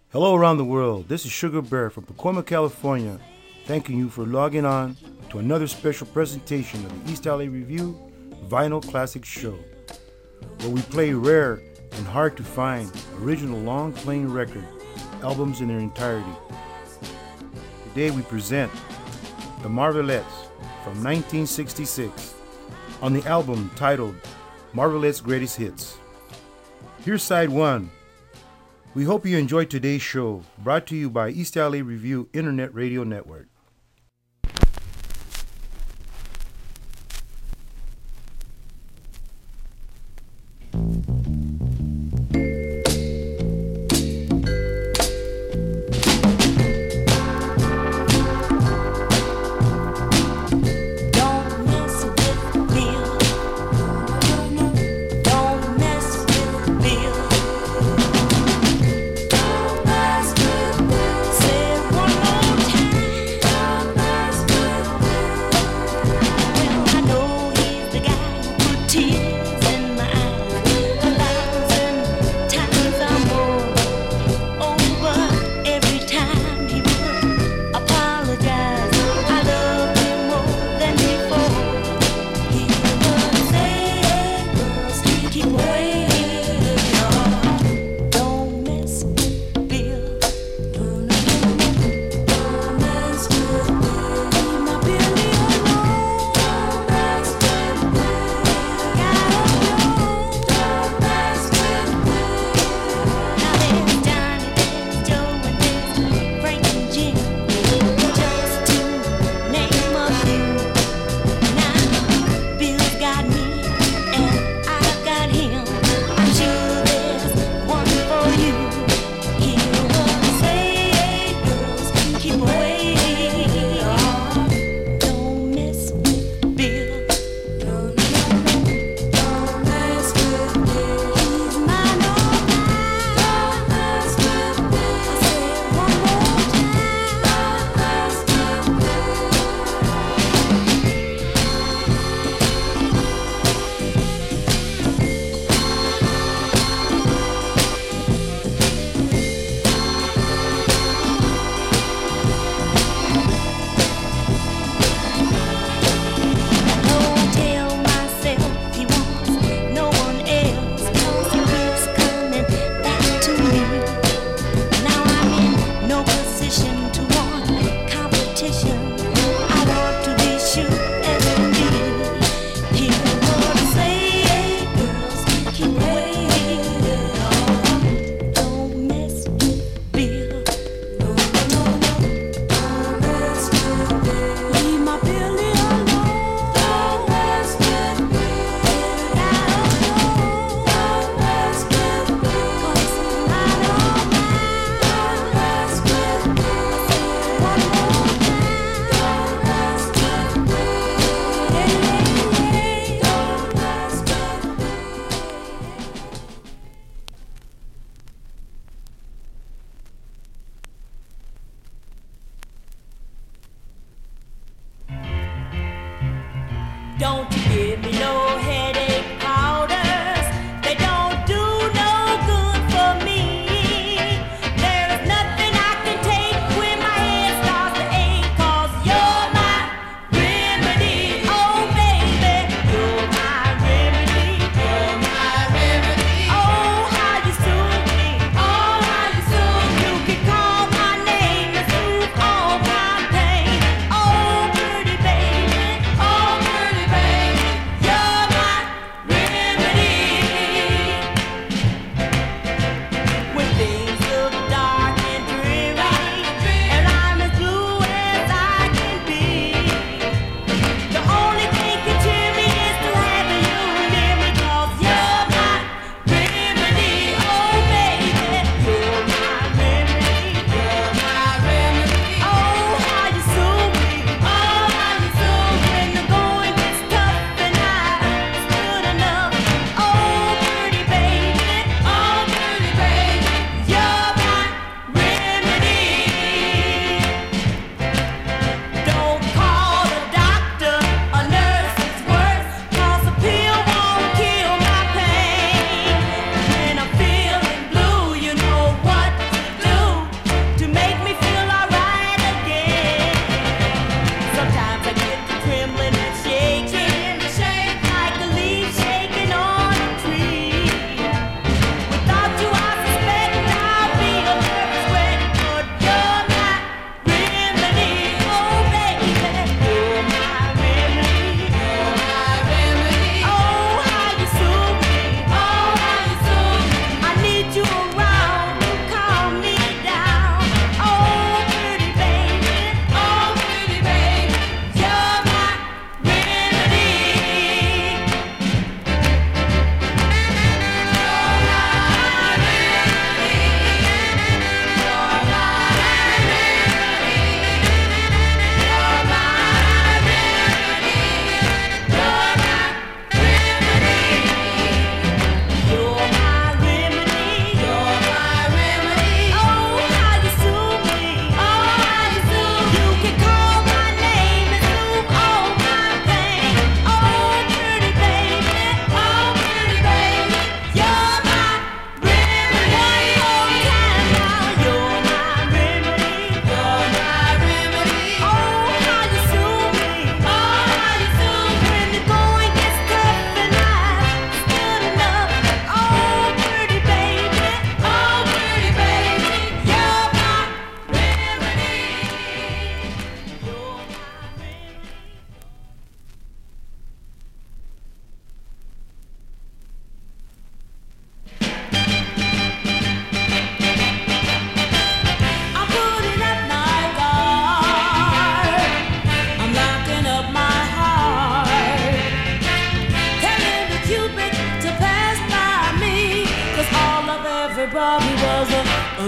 Hello around the world. This is Sugar Bear from Pacoima, California, thanking you for logging on to another special presentation of the East LA Review Vinyl Classics Show, where we play rare and hard to find original long playing record albums in their entirety. Today we present The Marvelettes from 1966 on the album titled Marvelettes Greatest Hits. Here's side one. We hope you enjoyed today's show, brought to you by East LA Review Internet Radio Network. Say one more time.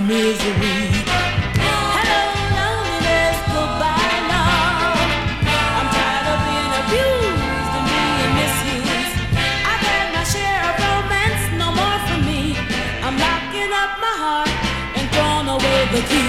misery. Hello, loneliness, goodbye, love. I'm tired of being abused and being misused. I've had my share of romance, no more for me. I'm locking up my heart and throwing away the key.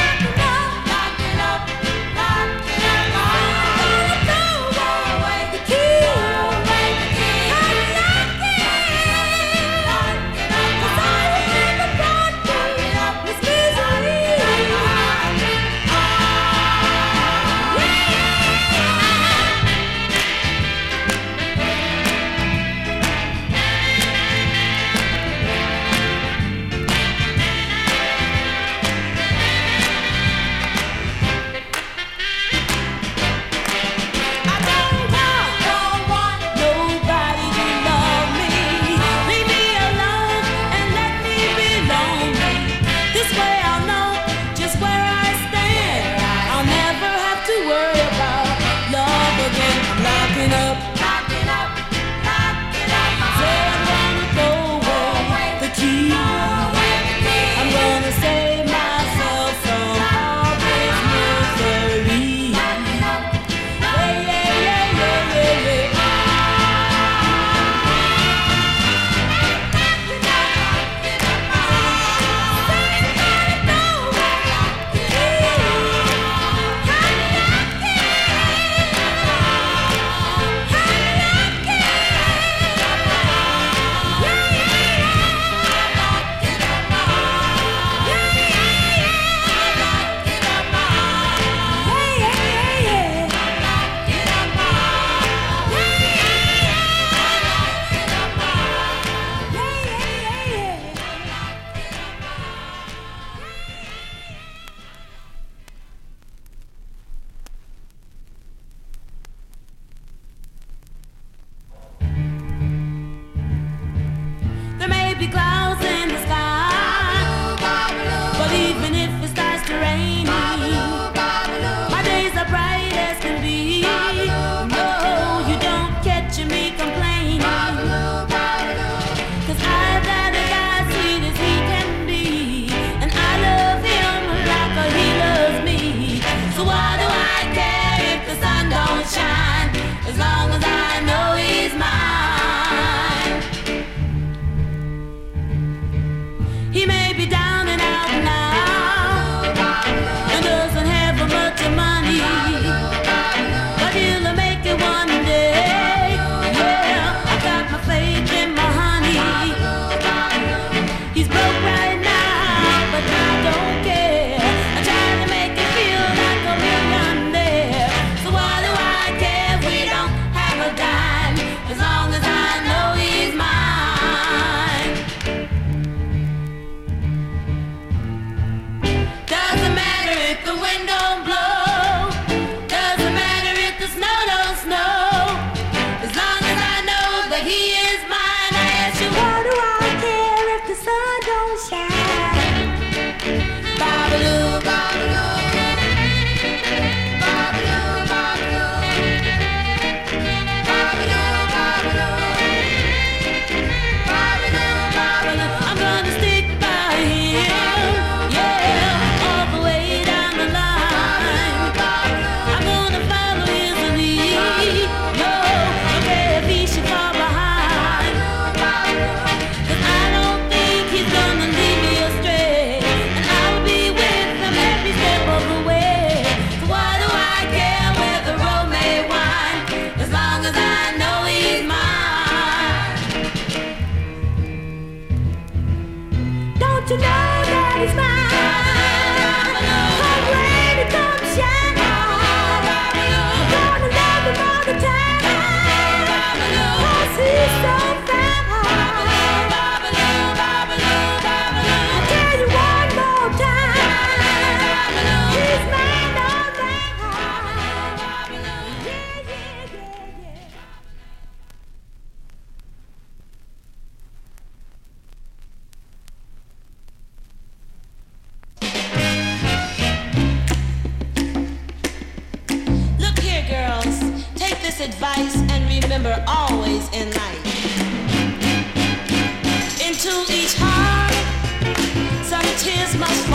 Advice and remember always in life, into each heart some tears must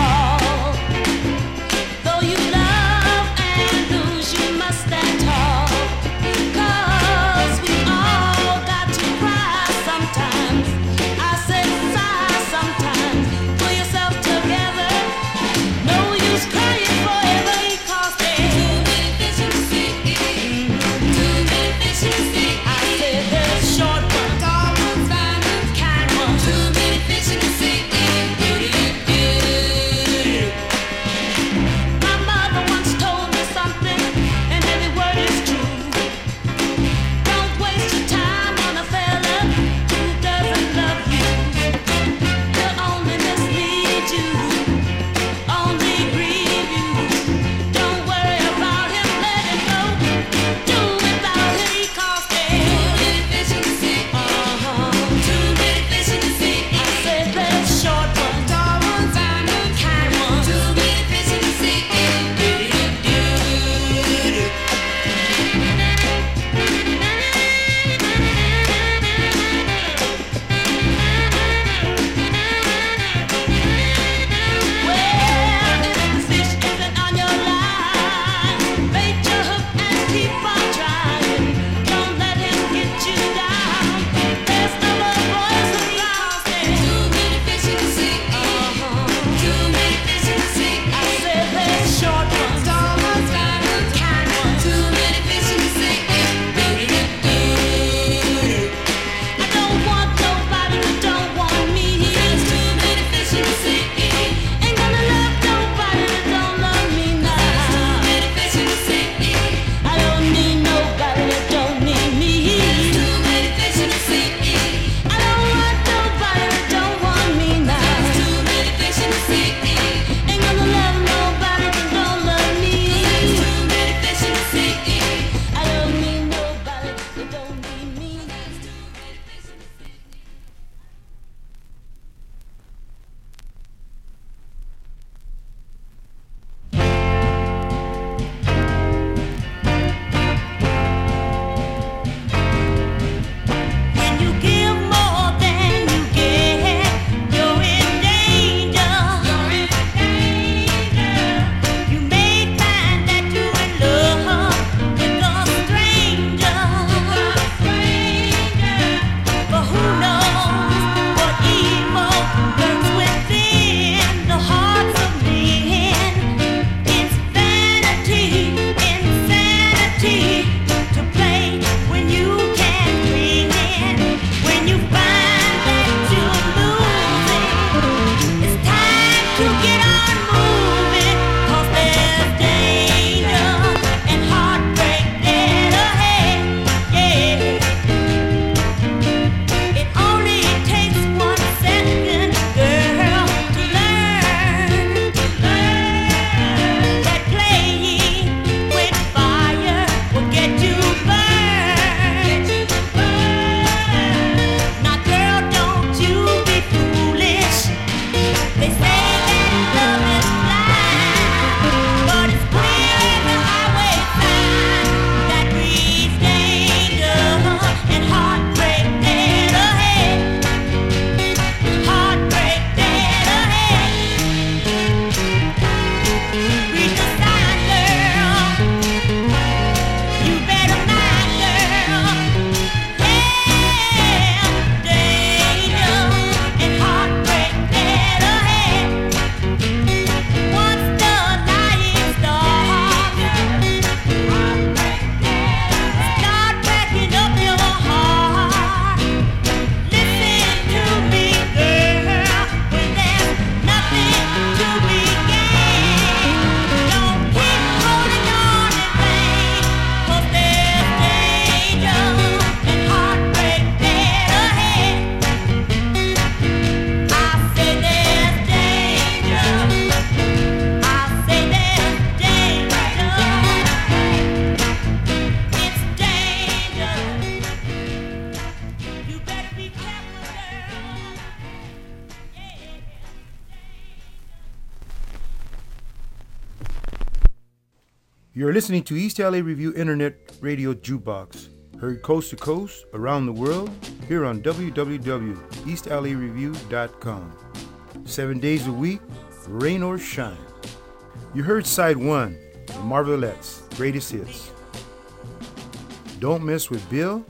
You're listening to East LA Review Internet Radio Jukebox, heard coast to coast around the world here on www.eastlareview.com. 7 days a week, rain or shine. You heard side 1, the Marvelettes, greatest hits. Don't Mess with Bill.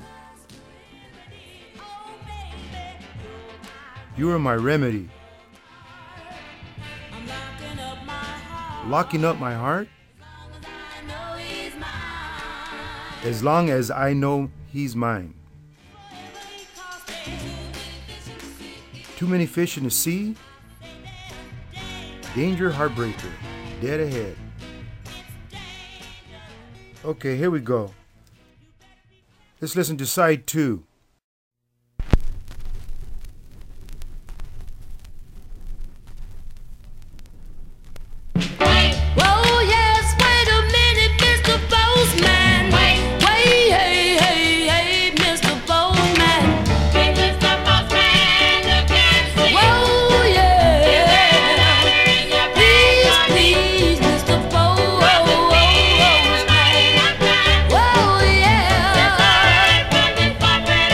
You Are My Remedy. Locking Up My Heart. As Long as I Know He's Mine. Too Many Fish in the Sea. Danger Heartbreaker. Dead Ahead. Okay, here we go. Let's listen to side 2. Whoa, yeah.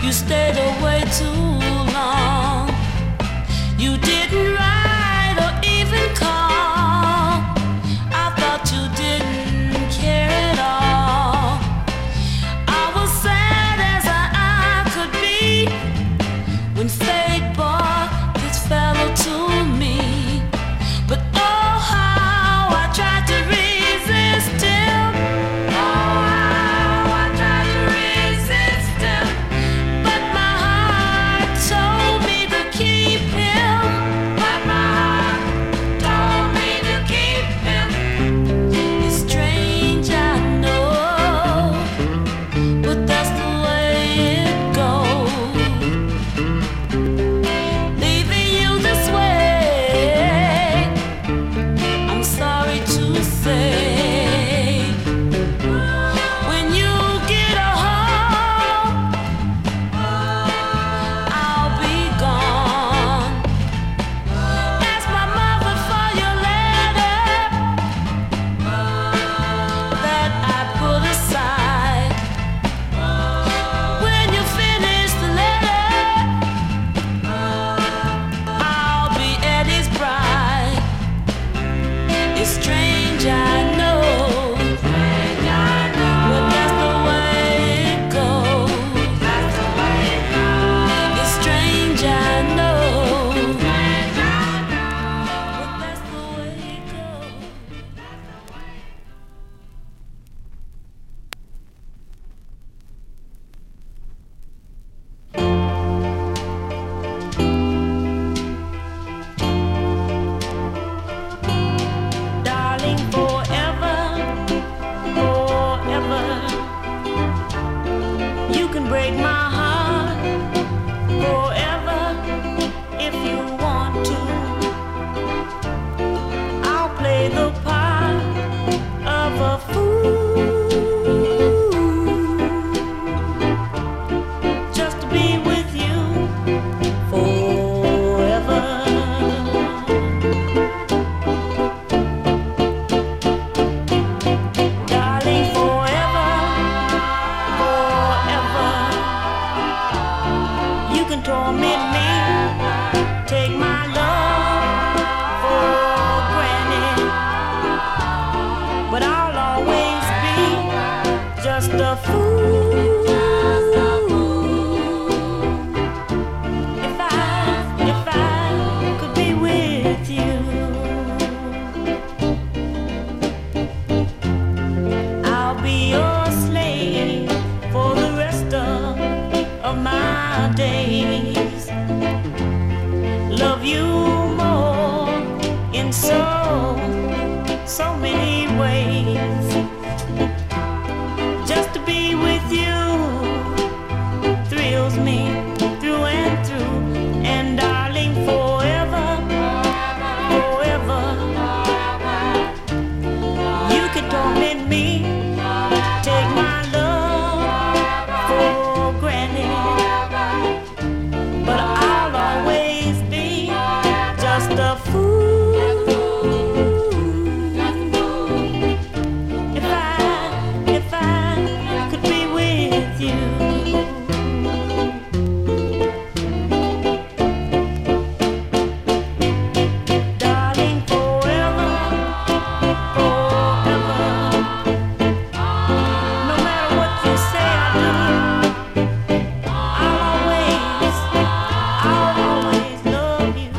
You stayed away too long. You didn't write or even call. I thought you didn't care at all. I was sad as I could be when fate brought this fellow to me. But oh, how I tried to resist him. Oh, how I tried to resist him. But my heart told me to keep him. But my heart told me to keep him. It's strange, I know, but that's the way it goes. Leaving you this way, I'm sorry to say. When you get a home, I'll be gone. Ask my mother for your letter that I put aside. When you finish the letter, I'll be Eddie's bride. It's strange, I know, but that's the way it goes. It's strange, I know, but that's the way it goes. Darling, forever, forever, you can break my heart forever if you want to. I'll play the part of a fool just to be with you forever. Darling, forever, forever, you can torment me, take my love for granted, but I'll always be just a fool. If I could be with you, I'll be your slave for the rest of my days. Love you more in so many ways. Just to be with you thrills me through and through. And darling, forever, forever, you can torment me, take my love for granted, but I'll always be just a fool. If I could be with you. Darling, forever, forever, no matter what you say I do, I'll always love you.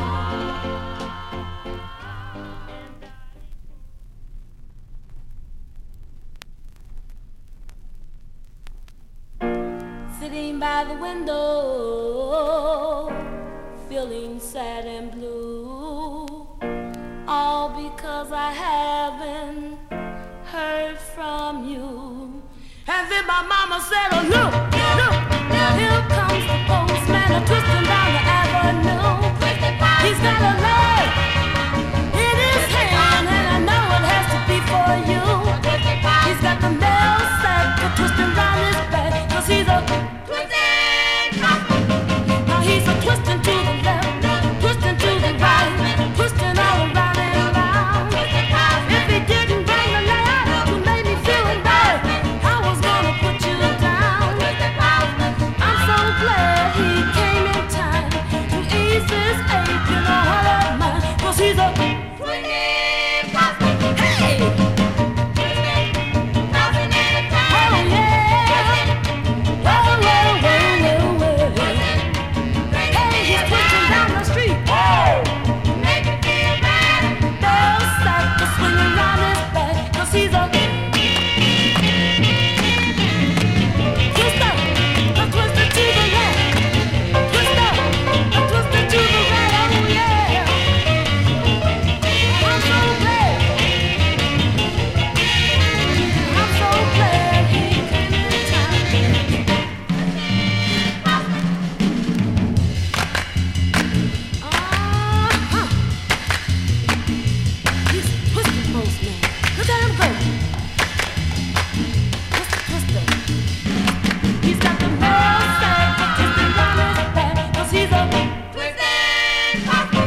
Sitting by the window, feeling sad and blue, all because I haven't heard from you. And then my mama said, oh look, look, here comes the postman a-twisting down the avenue. He's got a leg in his hand, and I know it has to be for you. He's got the mail sack a-twisting round his back, 'cause he's a twisting. Now he's a twisting to the left, twisting to the right, twisting all around and around. If he didn't bring the letter to make me feel bad, I was gonna put you down. glad he came in time to ease this ache in the heart of mine. 'Cause he's a swinging gospel. Hey! Oh yeah! Well, well, well, well, well. Hey, he's twisting down the street. Make it feel bad. Bell sack is swinging round his back. 'Cause he's a twister to the left. Twister to the right. Oh yeah. I'm so glad. I'm so glad he came in time. He's twisting postman. Look at him go. Twister. He's got the mail sack twisting round his back. 'Cause he's a twisting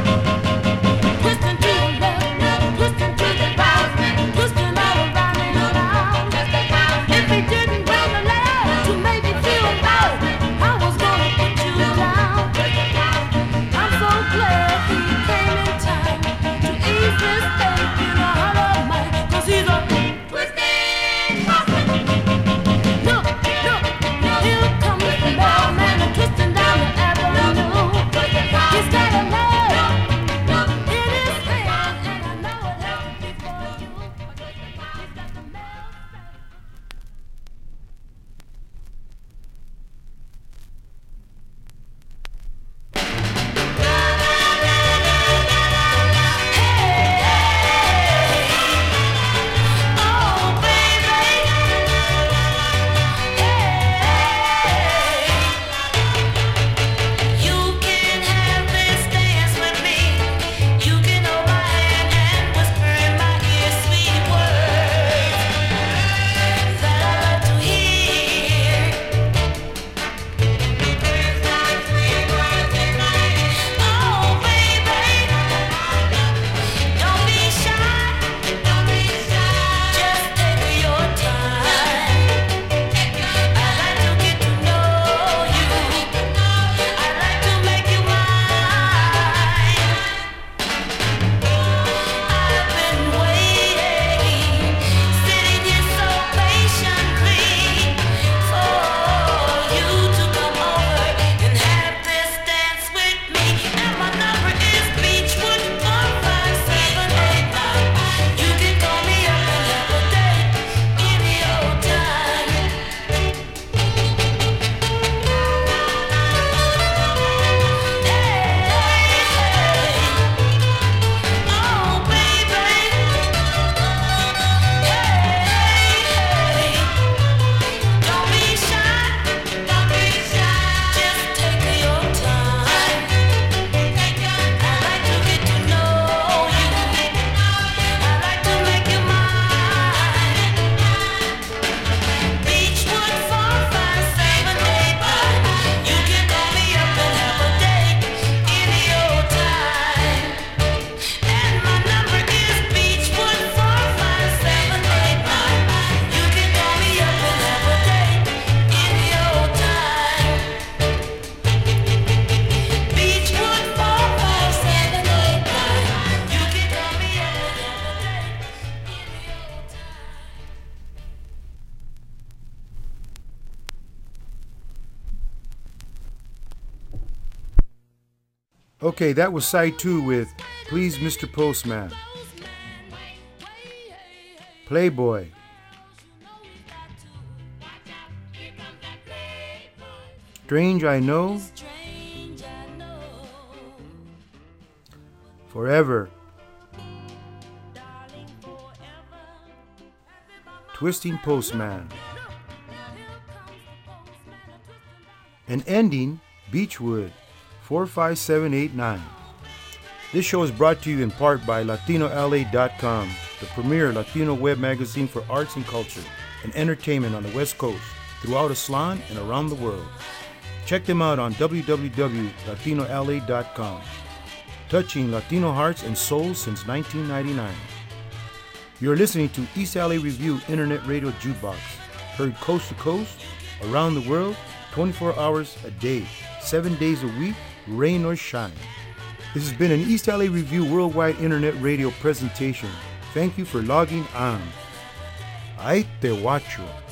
to the left, twisting to the right, twisting all around and around. If he didn't bring the lead to make me feel bad, I was gonna put you down. I'm so glad he came in time to ease this ache in the heart of mine. 'Cause he's a twisting gospel. Look, here comes the mailman twisting down the avenue. He's got a lead in his hand, and I know it has to be for you. He's got the mail sack. Oh, baby. You can have this dance with me. You can hold my hand and whisper in my ear sweet words that I love to hear. Oh, baby, don't be shy. Just take your time. I'd like to get to know you. I'd like to make you mine. I've been waiting, sitting here so patiently for you to come over and have this dance with me. And my number is Beechwood 45789. You can call me up and have a date any old time. Oh, baby. Don't be shy. Just take your time. I'd like to get to know you. I'd like to make you mine. Beechwood 45789. You can call me up and have a date any old time. And my number is Beechwood 45789. You can call me up and have a date any old time. Beechwood 45789. You can call me up and have a date any old time. Okay, that was side 2 with Please Mr. Postman. Playboy. Strange I Know. Strange, I know. Forever. Darling, forever. Twisting Postman. Here comes the postman twisting. And ending, Beechwood 45789. This show is brought to you in part by LatinoLA.com, the premier Latino web magazine for arts and culture and entertainment on the West Coast, throughout Aslan and around the world. Check them out on www.LatinoLA.com. Touching Latino hearts and souls since 1999. You're listening to East LA Review Internet Radio Jukebox, heard coast to coast, around the world, 24 hours a day, 7 days a week, rain or shine. This has been an East LA Review Worldwide Internet Radio presentation. Thank you for logging on. Ahí te guacho.